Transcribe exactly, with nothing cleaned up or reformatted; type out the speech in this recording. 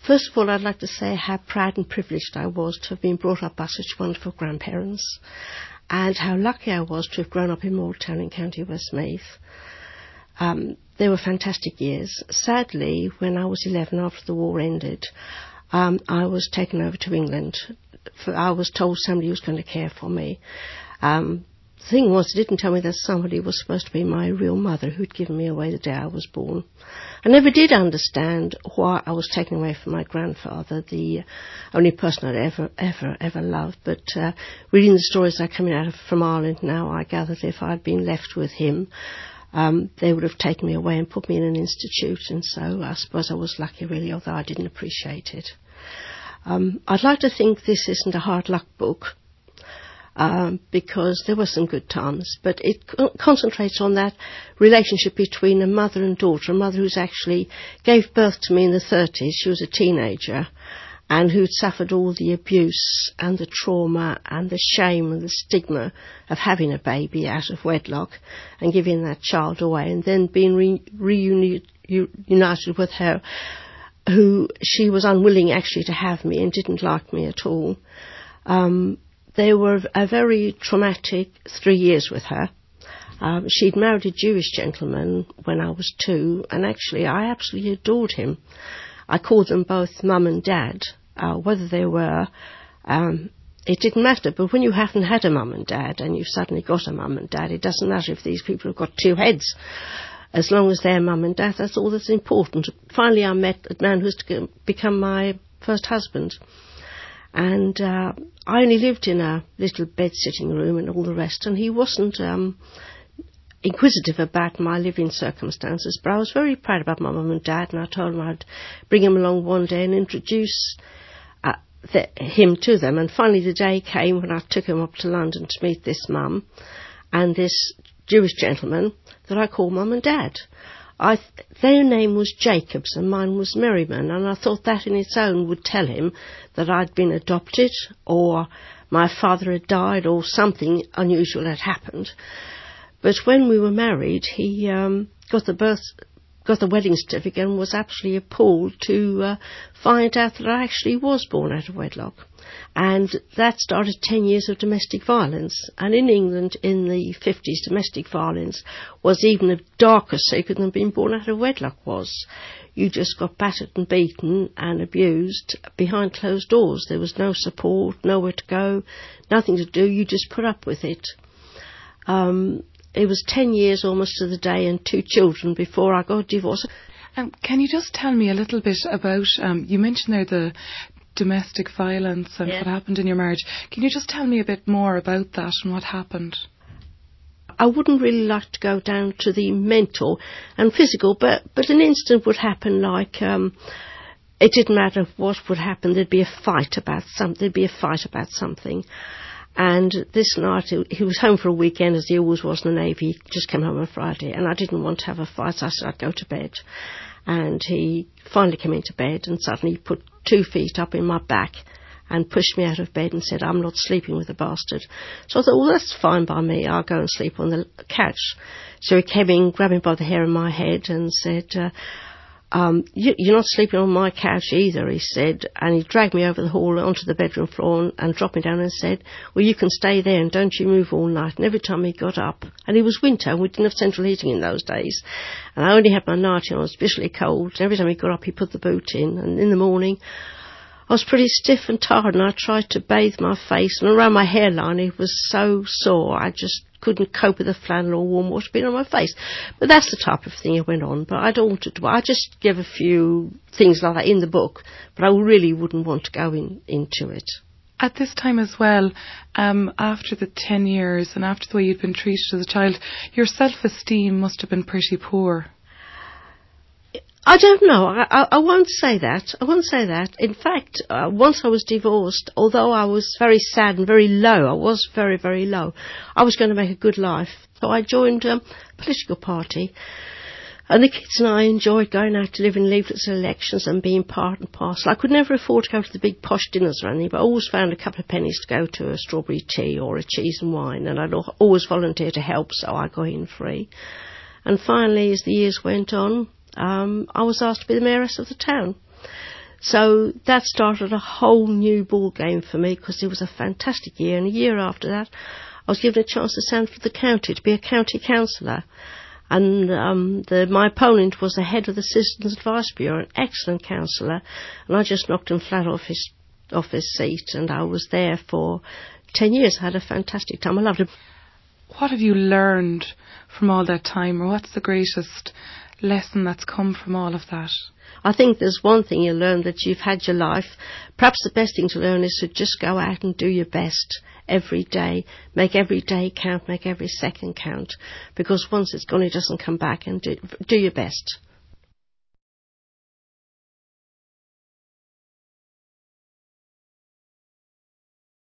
First of all, I'd like to say how proud and privileged I was to have been brought up by such wonderful grandparents, and how lucky I was to have grown up in Moortown in County Westmeath. Um, they were fantastic years. Sadly, when I was eleven, after the war ended, um, I was taken over to England. For, I was told somebody was going to care for me. Um, the thing was, they didn't tell me that somebody was supposed to be my real mother who'd given me away the day I was born. I never did understand why I was taken away from my grandfather, the only person I'd ever, ever, ever loved. But uh, reading the stories that are coming out of, from Ireland now, I gather that if I'd been left with him, um, they would have taken me away and put me in an institute. And so I suppose I was lucky, really, although I didn't appreciate it. Um, I'd like to think this isn't a hard luck book. Um, because there were some good times, but it co- concentrates on that relationship between a mother and daughter, a mother who's actually gave birth to me in the thirties. She was a teenager, and who'd suffered all the abuse and the trauma and the shame and the stigma of having a baby out of wedlock and giving that child away, and then being re- reunited with her, who she was unwilling actually to have me and didn't like me at all. Um, They were a very traumatic three years with her. Um, she'd married a Jewish gentleman when I was two, and actually I absolutely adored him. I called them both mum and dad. Uh, whether they were, um, it didn't matter, but when you haven't had a mum and dad and you've suddenly got a mum and dad, it doesn't matter if these people have got two heads. As long as they're mum and dad, that's all that's important. Finally I met a man who's to become my first husband. And uh, I only lived in a little bed-sitting room and all the rest, and he wasn't um, inquisitive about my living circumstances, but I was very proud about my mum and dad, and I told him I'd bring him along one day and introduce uh, the, him to them. And finally the day came when I took him up to London to meet this mum and this Jewish gentleman that I called mum and dad. I th- their name was Jacobs and mine was Merriman, and I thought that in its own would tell him that I'd been adopted or my father had died or something unusual had happened. But when we were married, he um, got the birth, got the wedding certificate and was absolutely appalled to uh, find out that I actually was born out of wedlock. And that started ten years of domestic violence. And in England in the fifties, domestic violence was even a darker secret than being born out of wedlock was. You just got battered and beaten and abused behind closed doors. There was no support, nowhere to go, nothing to do. You just put up with it. Um, it was ten years almost to the day and two children before I got divorced. Um, can you just tell me a little bit about, um, you mentioned there the domestic violence and yeah. what happened in your marriage. Can you just tell me a bit more about that and what happened? I wouldn't really like to go down to the mental and physical, but, but an incident would happen like, um, it didn't matter what would happen, there'd be a fight about something, there'd be a fight about something. And this night, he was home for a weekend, as he always was in the Navy. He just came home on Friday, and I didn't want to have a fight, so I said I'd go to bed. And he finally came into bed and suddenly put two feet up in my back and pushed me out of bed and said, I'm not sleeping with the bastard. So I thought, well, that's fine by me. I'll go and sleep on the couch. So he came in, grabbed me by the hair of my head and said, uh, um, you, you're not sleeping on my couch either, he said. And he dragged me over the hall onto the bedroom floor and, and dropped me down and said, well, you can stay there and don't you move all night. And every time he got up, and it was winter, we didn't have central heating in those days, and I only had my nightie on, I was bitterly cold. And every time he got up, he put the boot in. And in the morning, I was pretty stiff and tired, and I tried to bathe my face, and around my hairline it was so sore I just couldn't cope with the flannel or warm water being on my face. But that's the type of thing that went on. But I don't want to. I just give a few things like that in the book, but I really wouldn't want to go in, into it. At this time as well, um, after the ten years and after the way you'd been treated as a child, your self-esteem must have been pretty poor. I don't know. I, I, I won't say that. I won't say that. In fact, uh, once I was divorced, although I was very sad and very low, I was very, very low, I was going to make a good life. So I joined um, a political party. And the kids and I enjoyed going out to live in leaflets at elections and being part and parcel. I could never afford to go to the big posh dinners or anything, but I always found a couple of pennies to go to a strawberry tea or a cheese and wine. And I'd always volunteer to help, so I got in free. And finally, as the years went on, Um, I was asked to be the mayoress of the town. So that started a whole new ball game for me, because it was a fantastic year. And a year after that, I was given a chance to stand for the county, to be a county councillor. And um, the, my opponent was the head of the Citizens Advice Bureau, an excellent councillor, and I just knocked him flat off his off his seat, and I was there for ten years. I had a fantastic time. I loved it. What have you learned from all that time, or what's the greatest lesson that's come from all of that? I think there's one thing you learn, that you've had your life. Perhaps the best thing to learn is to just go out and do your best every day. Make every day count, make every second count. Because once it's gone, it doesn't come back, and do, do your best.